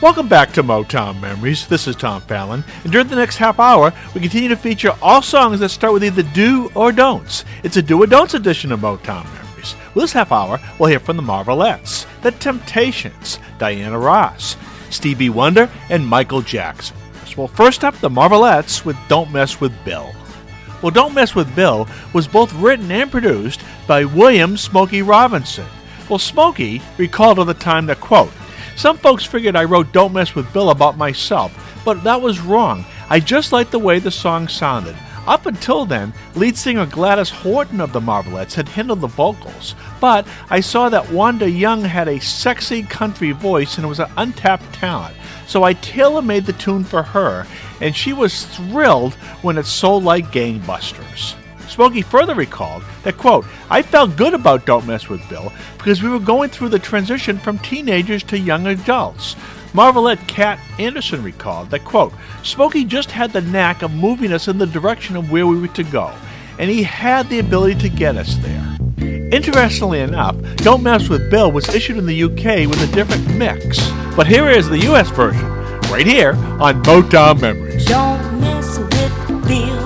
Welcome back to Motown Memories. This is Tom Fallon, and during the next half hour, we continue to feature all songs that start with either do or don'ts. It's a do or don'ts edition of Motown Memories. With this half hour, we'll hear from the Marvelettes, the Temptations, Diana Ross, Stevie Wonder, and Michael Jackson. Well, first up, the Marvelettes with Don't Mess with Bill. Well, Don't Mess with Bill was both written and produced by William Smokey Robinson. Well, Smokey recalled at the time that, quote, "Some folks figured I wrote Don't Mess with Bill about myself, but that was wrong. I just liked the way the song sounded. Up until then, lead singer Gladys Horton of the Marvelettes had handled the vocals, but I saw that Wanda Young had a sexy country voice and was an untapped talent, so I tailor-made the tune for her, and she was thrilled when it sold like gangbusters." Smokey further recalled that, quote, "I felt good about Don't Mess with Bill because we were going through the transition from teenagers to young adults." Marvelette Cat Anderson recalled that, quote, "Smokey just had the knack of moving us in the direction of where we were to go, and he had the ability to get us there." Interestingly enough, Don't Mess with Bill was issued in the UK with a different mix, but here is the US version, right here on Motown Memories. Don't mess with Bill.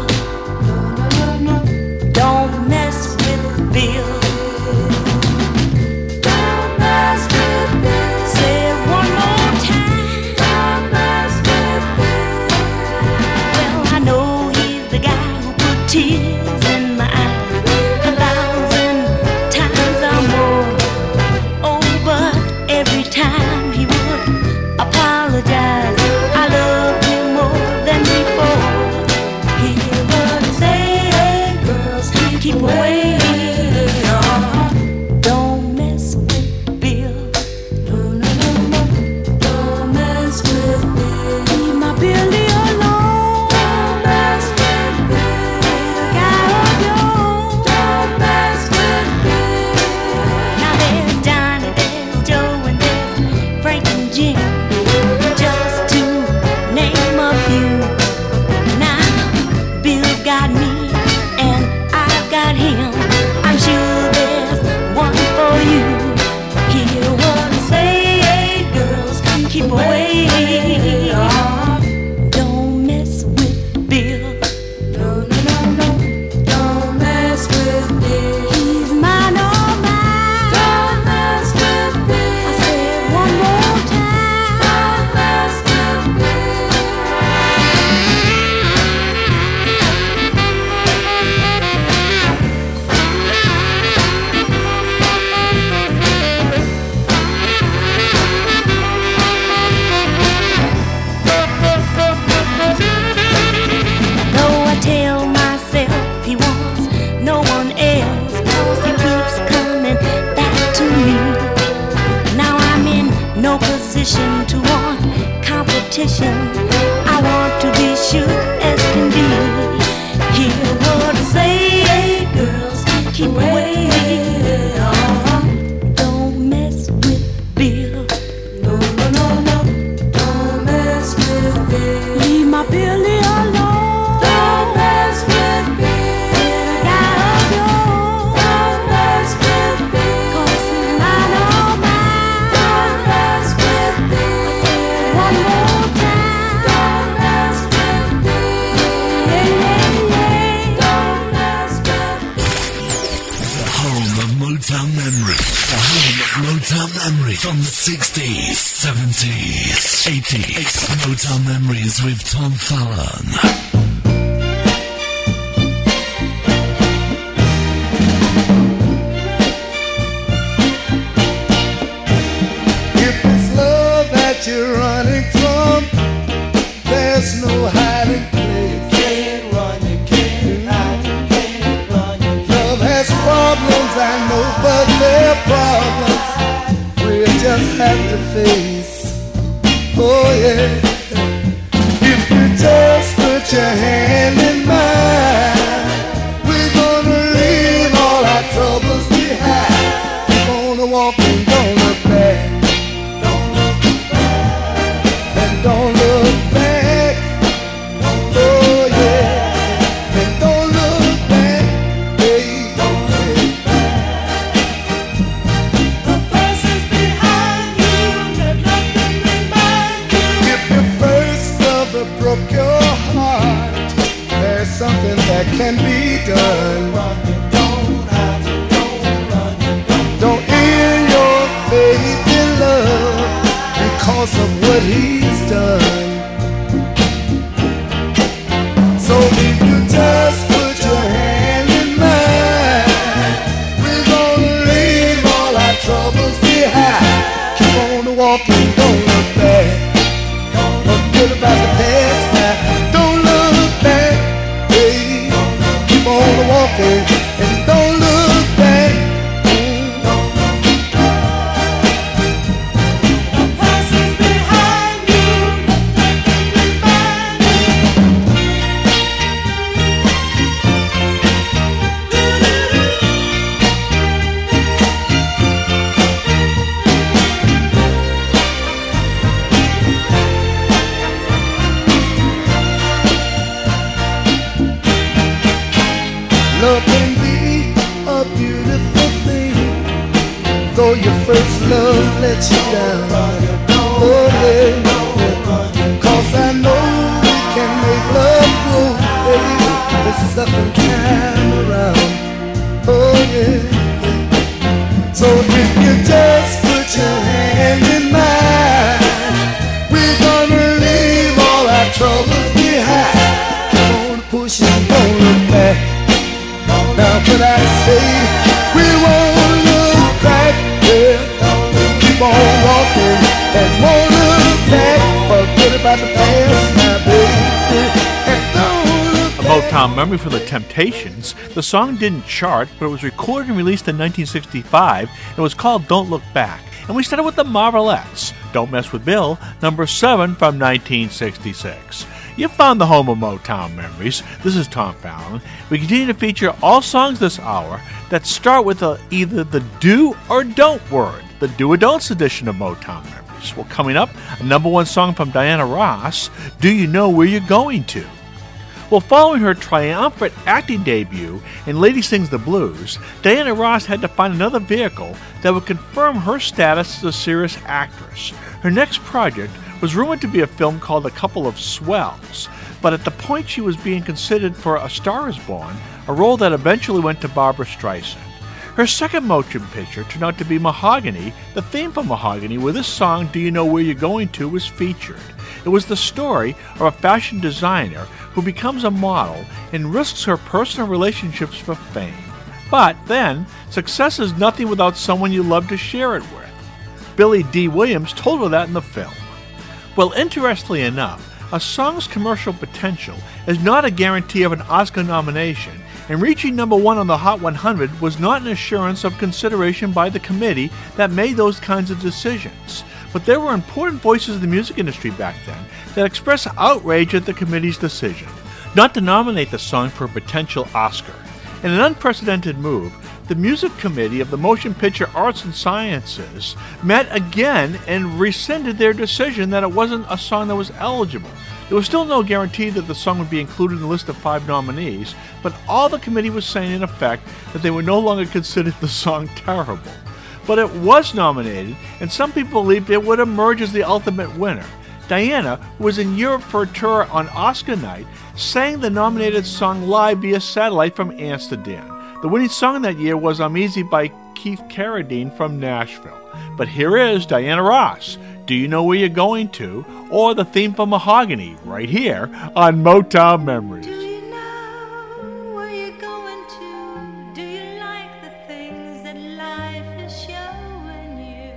Don't mess with Bill. Don't mess with Bill. Say it one more time. Don't mess with Bill. Well, I know he's the guy who put tears in my eyes 1,000 times or more. Oh, but every time he would apologize, I loved him more than before. He would say, "Hey, girls, keep away. Don't mess with Bill. No, no, no, no. Don't mess with Bill. Leave my Billy alone. Don't mess with Bill. Guy of yours. Don't mess with Bill." Now there's Johnny, there's Joe, and there's Frank and Jim, just to name a few. Now Bill's got me and I've got him. I'm sure there's one for you. Hear what I say, "Hey, girls, keep away. Don't mess with Bill. No, no, no, no. Don't mess with Bill. He's mine, all mine. Don't mess with Bill. I say it one more time. Don't mess with Bill." Though I tell myself he wants no one else, 'cause he keeps coming back to me. Now I'm in no position to want competition. I want to be sure as can be. Hear what I say, "Hey, girls, keep away. Don't mess with Bill. No, no, no, no. Don't mess with Bill. Leave my Billy alone. Don't mess with Bill. Guy of yours. Don't mess with Bill. 'Cause he's mine, all mine. Don't mess with Bill. I say it one more time. Don't mess with Bill. Yeah, yeah, yeah. Don't mess with Bill. The home of Motown Memory. The home of Motown Memory from the 60s, 70s, 80s. Motown Memories with Tom Fallon. If it's love that you're running from, there's no hiding place. Can't run, you can't hide, you can't run. Love has problems, I know, but they're problems we just have to face. Oh yeah. If you just put your hand in mine, we're gonna leave all our troubles behind. Gonna walk and don't look back. And don't look back. Oh yeah. And don't look back. Hey, don't look back. The past is behind you. Let nothing remind you. because of what he's done. So if you just put your hand in mine, we're gonna leave all our troubles behind. Keep on walking, don't look back. Don't forget about the past now. Don't look back, hey. Keep on walking and don't look back. Love can be a beautiful thing, though your first love lets you down. Oh yeah, 'cause I know we can make love grow, baby, the second time around. Oh yeah. So if you just put your hand in mine, we're gonna leave all our troubles behind. Keep on pushing, don't look back. Now what I say, we won't look back, yeah. Keep on walking and won't look back. Forget about the past, my baby, and don't look A Motown memory for the Temptations. The song didn't chart, but it was recorded and released in 1965. It was called Don't Look Back. And we started with the Marvelettes, Don't Mess with Bill, number 7 from 1966. You found the home of Motown memories. This is Tom Fallon. We continue to feature all songs this hour that start with either the do or don't word, the do or don'ts edition of Motown memories. Well, coming up, a number 1 song from Diana Ross, Do You Know Where You're Going To? Well, following her triumphant acting debut in Lady Sings the Blues, Diana Ross had to find another vehicle that would confirm her status as a serious actress. Her next project was rumored to be a film called A Couple of Swells, but at the point she was being considered for A Star Is Born, a role that eventually went to Barbra Streisand. Her second motion picture turned out to be Mahogany, the theme for Mahogany, where this song, Do You Know Where You're Going To, was featured. It was the story of a fashion designer who becomes a model and risks her personal relationships for fame. But then, success is nothing without someone you love to share it with. Billy D. Williams told her that in the film. Well, interestingly enough, a song's commercial potential is not a guarantee of an Oscar nomination, and reaching number 1 on the Hot 100 was not an assurance of consideration by the committee that made those kinds of decisions. But there were important voices in the music industry back then that expressed outrage at the committee's decision not to nominate the song for a potential Oscar. In an unprecedented move, the Music Committee of the Motion Picture Arts and Sciences met again and rescinded their decision that it wasn't a song that was eligible. There was still no guarantee that the song would be included in the list of 5 nominees, but all the committee was saying in effect that they would no longer consider the song terrible. But it was nominated, and some people believed it would emerge as the ultimate winner. Diana, who was in Europe for a tour on Oscar night, sang the nominated song live via satellite from Amsterdam. The winning song that year was I'm Easy by Keith Carradine from Nashville. But here is Diana Ross, Do You Know Where You're Going To? Or the theme for Mahogany, right here on Motown Memories. Do you know where you're going to? Do you like the things that life is showing you?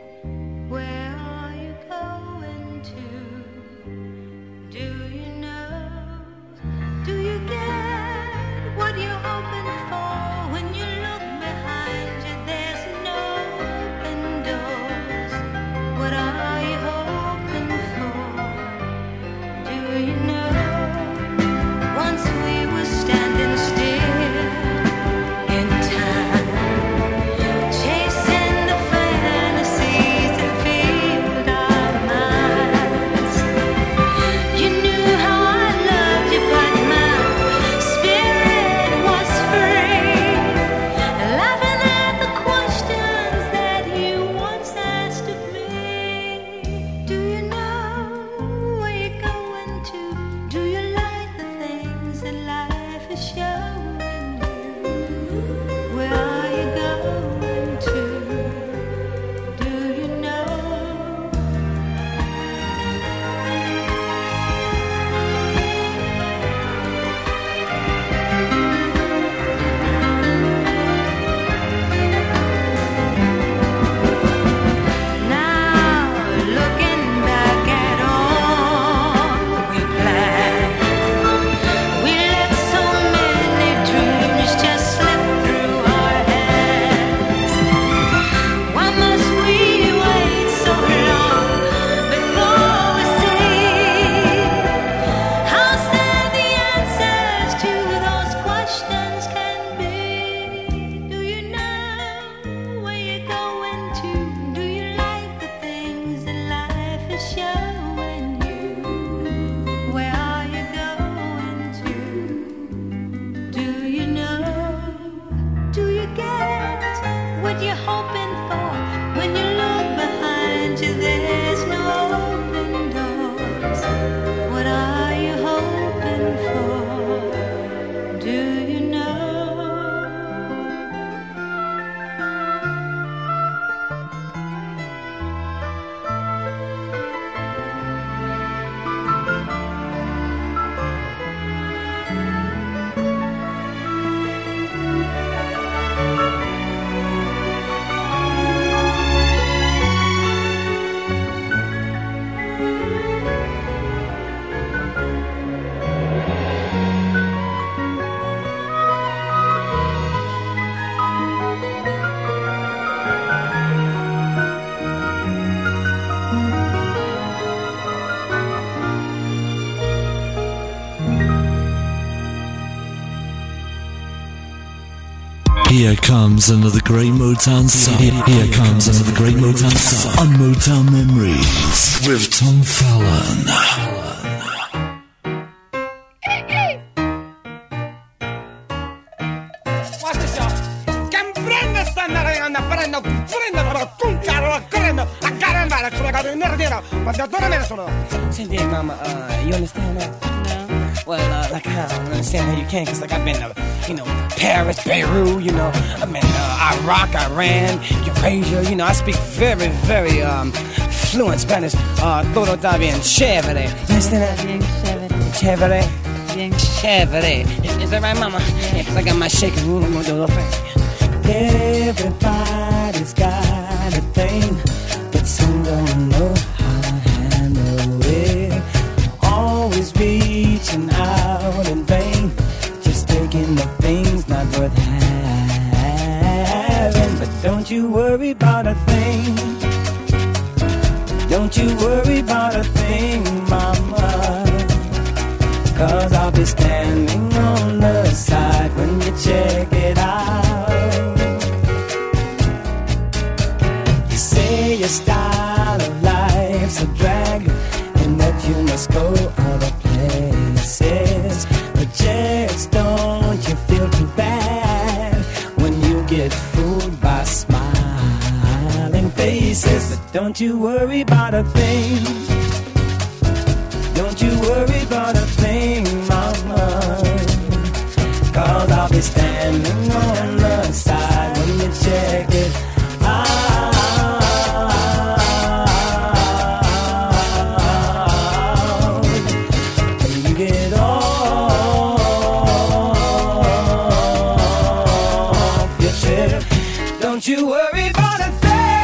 Where are you going to? Do you know? Do you get what you're hoping for? When you look behind you, there's no open doors. What are you hoping for? Do you know Here comes another great Motown song. Here comes another great Motown song on Motown Memories with Tom Fallon. Watch this, y'all. Can prende sta narrando, prendo un carro, correndo, a caramba, come I in there, but don't me sono. Senti, mama, you understand that? No. Well, like, I don't understand how you can, because, like, I've been, Paris, Beirut, I've been, Iraq, Iran, Eurasia, I speak very, very, fluent Spanish, todo está bien chévere. You understand that? Bien chévere. Chévere? Bien Chévere. Is that right, mama? Yeah, because I got my shaking room, I'm going to do a little thing. Everybody's got a thing, but some don't know how to handle it. Always reaching out in vain, just taking the things not worth having. But don't you worry about a thing. Don't you worry about a thing, mama. 'Cause I'll be standing on the side when you check it out. You say your style of life's a drag and that you must go other places, but just don't you feel too bad when you get fooled by smiling faces. But don't you worry about a thing. Don't you worry about a thing, mama. 'Cause I'll be standing on the side when you check it out. When you get off your trip, don't you worry about a thing.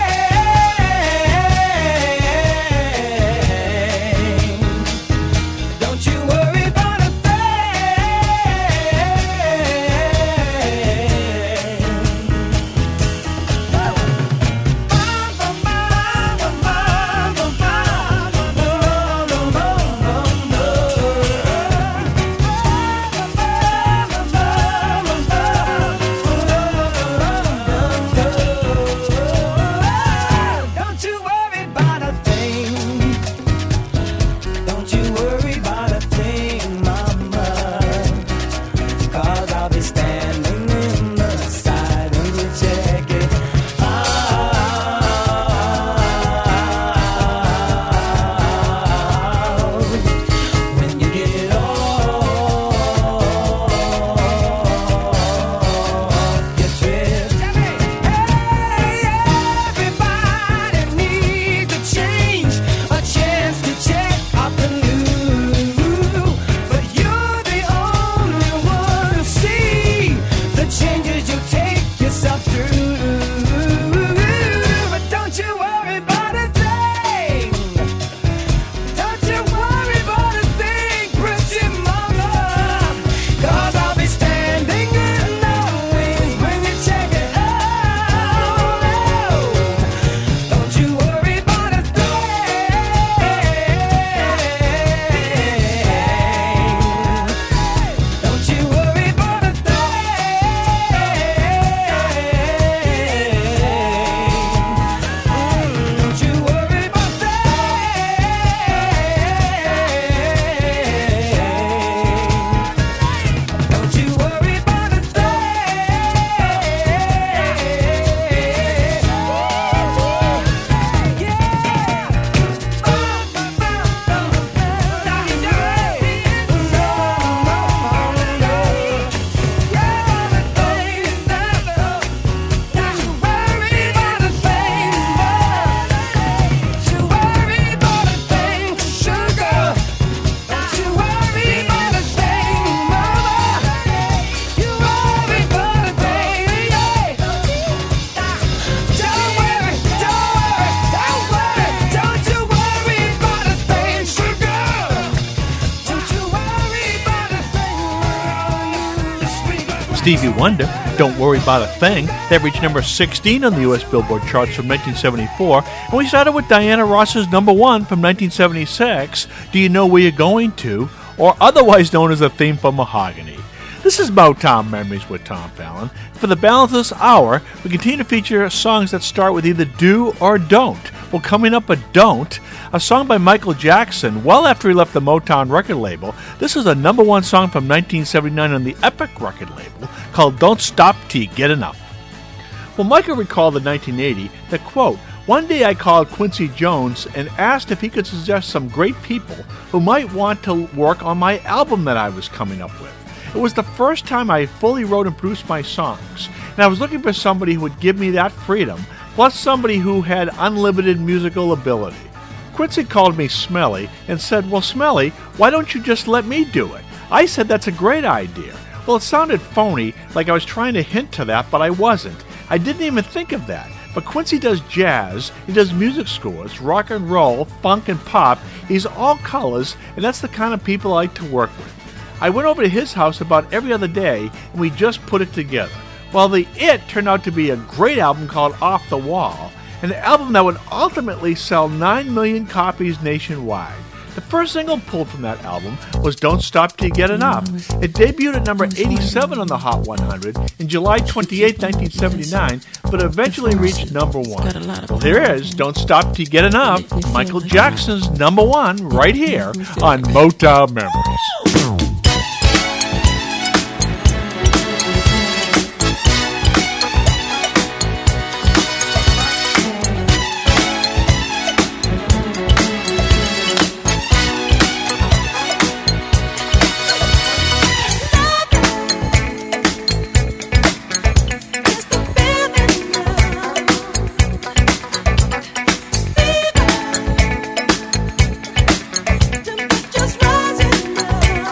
Stevie Wonder, Don't Worry About a Thing. That reached number 16 on the U.S. Billboard charts from 1974. And we started with Diana Ross's number 1 from 1976, Do You Know Where You're Going To, or otherwise known as the theme for Mahogany. This is Motown Memories with Tom Fallon. For the balance of this hour, we continue to feature songs that start with either do or don't. Well, coming up a don't, a song by Michael Jackson well after he left the Motown record label. This is a number one song from 1979 on the Epic record label called Don't Stop Till You Get Enough. Well, Michael recalled in 1980 that, quote, one day I called Quincy Jones and asked if he could suggest some great people who might want to work on my album that I was coming up with. It was the first time I fully wrote and produced my songs, and I was looking for somebody who would give me that freedom, plus somebody who had unlimited musical ability. Quincy called me Smelly and said, well, Smelly, why don't you just let me do it? I said that's a great idea. Well, it sounded phony, like I was trying to hint to that, but I wasn't. I didn't even think of that. But Quincy does jazz, he does music scores, rock and roll, funk and pop. He's all colors, and that's the kind of people I like to work with. I went over to his house about every other day, and we just put it together. Well, the It turned out to be a great album called Off the Wall, an album that would ultimately sell 9 million copies nationwide. The first single pulled from that album was Don't Stop Till You Get Enough. It debuted at number 87 on the Hot 100 in July 28, 1979, but eventually reached number 1. Well, here is Don't Stop Till You Get Enough, Michael Jackson's number 1, right here on Motown Memories. Just rising up.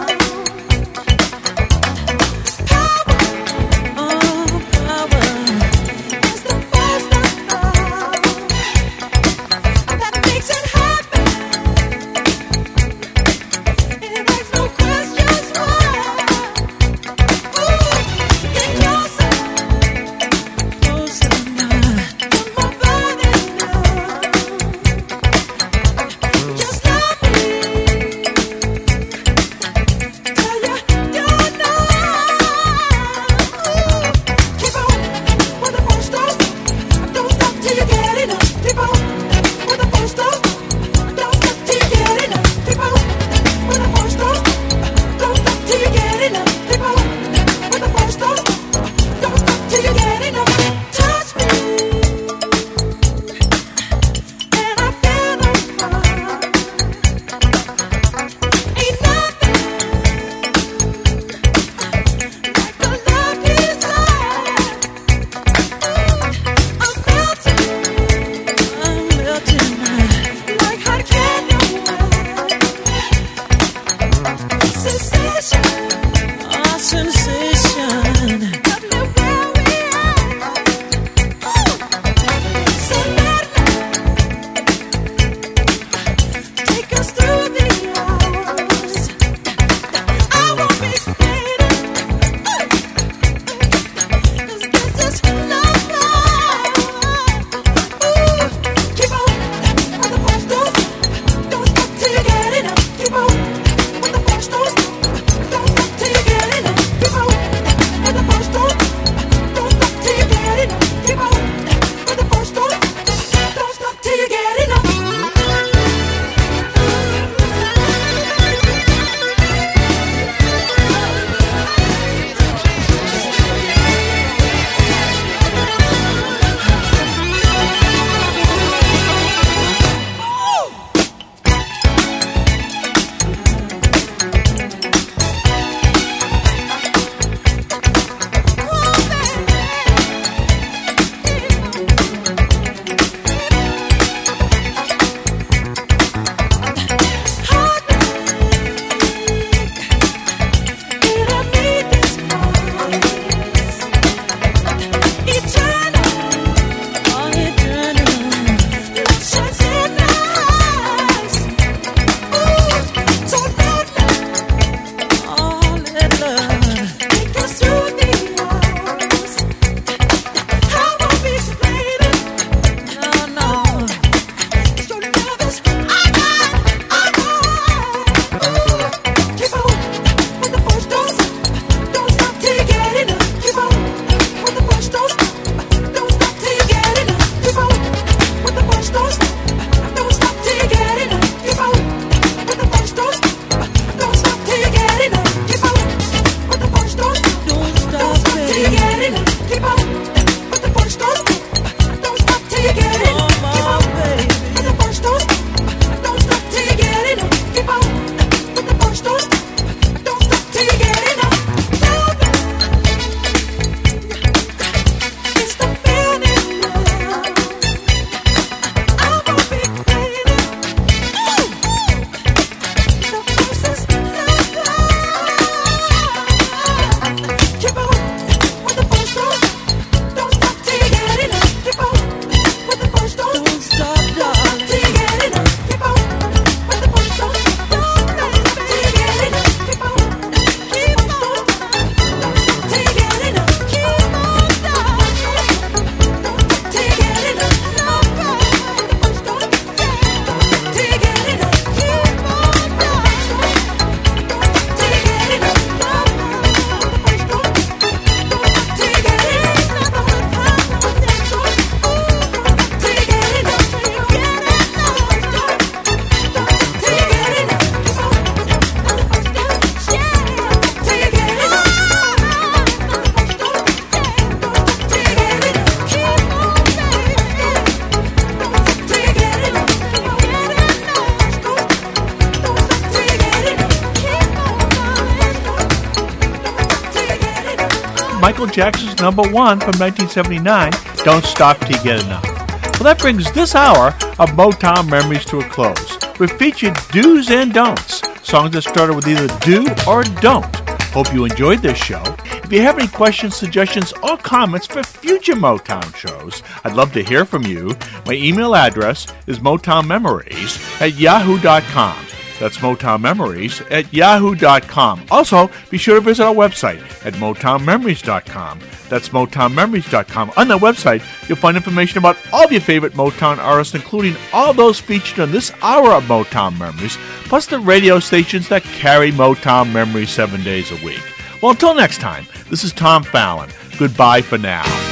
Michael Jackson's number one from 1979, Don't Stop Till You Get Enough. Well, that brings this hour of Motown Memories to a close. We've featured do's and don'ts, songs that started with either do or don't. Hope you enjoyed this show. If you have any questions, suggestions, or comments for future Motown shows, I'd love to hear from you. My email address is motownmemories@yahoo.com. That's motownmemories@yahoo.com. Also, be sure to visit our website at motownmemories.com. That's motownmemories.com. On that website, you'll find information about all of your favorite Motown artists, including all those featured on this hour of Motown Memories, plus the radio stations that carry Motown Memories 7 days a week. Well, until next time, this is Tom Fallon. Goodbye for now.